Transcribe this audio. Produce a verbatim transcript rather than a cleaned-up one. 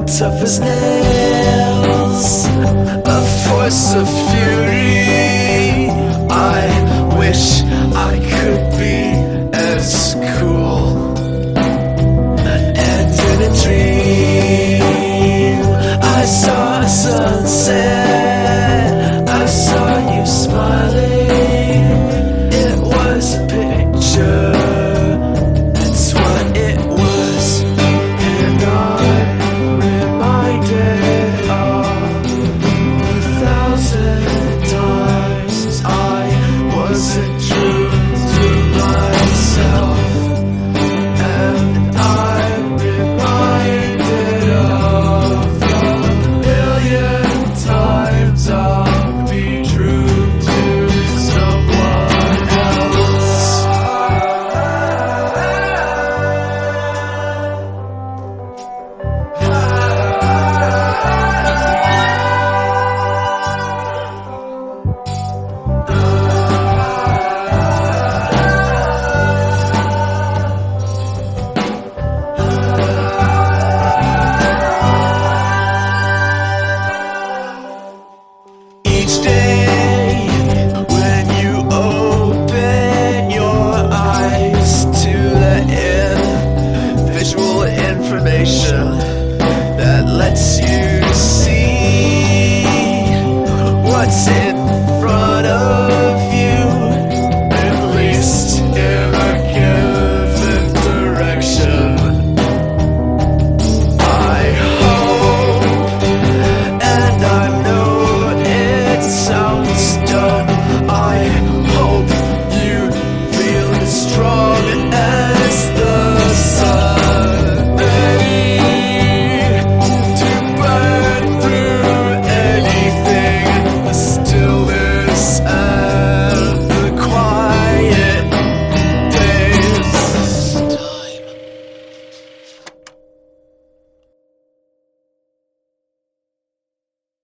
tough as nails, a force of fury. I wish I could be as cool. And in a dream I saw a sunset, I saw you smiling. It was a picture, that's what it was. And I'm reminded of a thousand times I wasn't true to myself. And I'm reminded of a million times I'll be true to someone else. Each day when you open your eyes to let in visual information that lets you see what's in front of you, at least in a given direction. I hope, and I know it sounds dumb, I hope you feel strong.